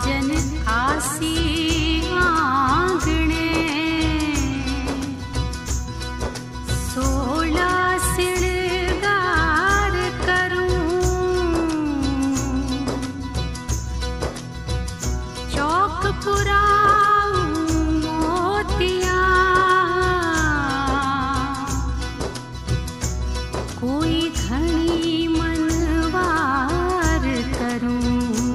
साजन आसी आंगणे, 16 सिंगार करूं, चौक पुराऊं मोतिया, कोई घणी मनवार करूं।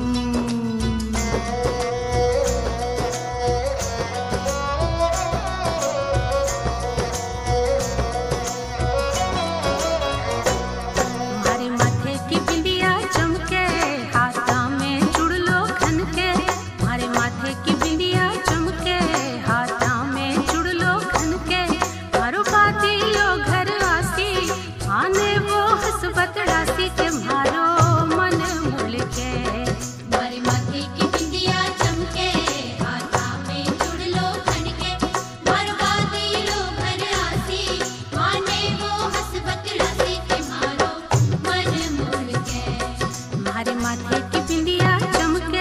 मारे माथे की बिंदिया चमके, हाथा में चुड़लो खनके, मारे माथे की बिंदिया चमके, हाथा में चुड़लो खनके, मारो बाती लो घर आसी, आने वो हसबत डासी के मारो मन मुलके। मारे माथे की बिंदिया चमके, हाथा में चुड़लो खनके, मारो बाती लो घर आसी, आने वो हसबत डासी के मारो मन मुलके। मारे माथे की बिंदिया चमके।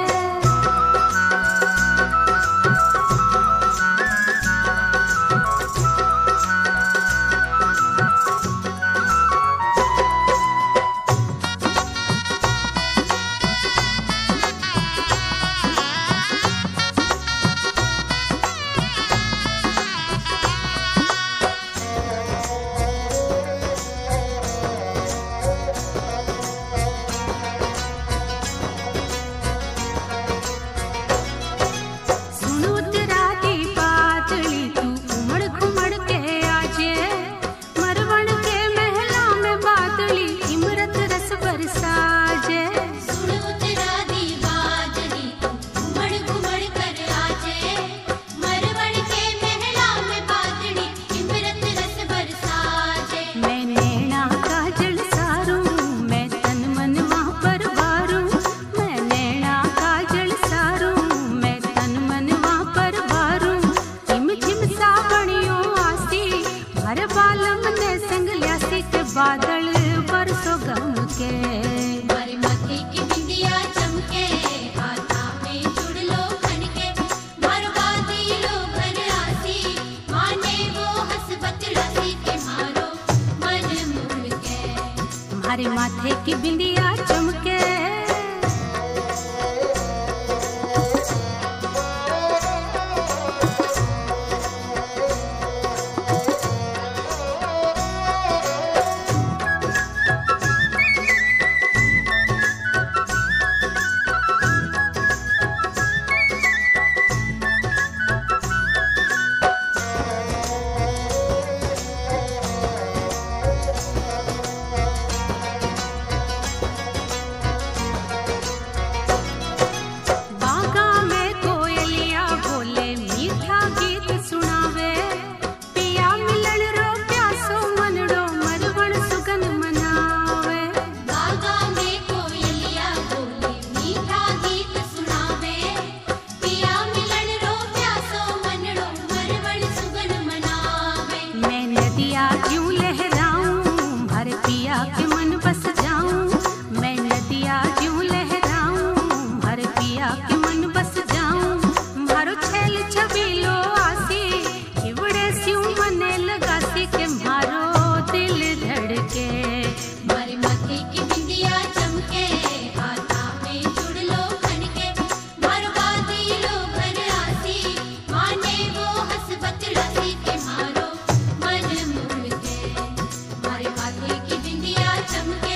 सुनो तेरा दी बादली तू उमड़ घुमड़ के आजे, मरवण के महला में बादली इमरत रस बरसाजे। सुनो तेरा दी बादली तू घुमड़ घुमड़ कर आजे, मरवण के महला में बादली इमरत रस बरसाजे। मैं नैना काजल सारूं, मैं तन मन वहाँ पर बारूं, मैं नैना काजल सारूं, मैं तन मन वहाँ पर बारूं। झिम झिम सावणियों आसी, हर बालम ने संग ल्यासी के बादल बरसो गम के। मारे माथे की बिंदिया चमके, हाथा में चुड़लो खनके, मारो बाती लो घर आसी, आने वो हसबत डासी के मारो मन मुलके। हमारे माथे की बिंदिया चमके। बागा में कोयलिया बोले, मीठा गीत सुनावे, पिया मिलन रो प्यासो मनड़ो, मरवण सुगन मनावे। बागा में कोयलिया बोले, मीठा गीत सुनावे, पिया मिलन रो प्यासो मनड़ो, मरवण सुगन मनावे। मैं नदिया क्यों लहराऊं, हर पिया के मन बस जाऊं, मैं नदिया क्यों लहराऊं, हर पिया के मन बस जाऊं। मारो छेल छबीलो आसी, इवड़े स्यूं मने लगासी के मारो दिल धड़के। मारे माथे की बिंदिया चमके, हाथा में चुड़लो खनके, मारो बाती लो घर आसी, आने वो हसबत डासी के मारो मन मुलके। मारे माथे की बिंदिया चमके,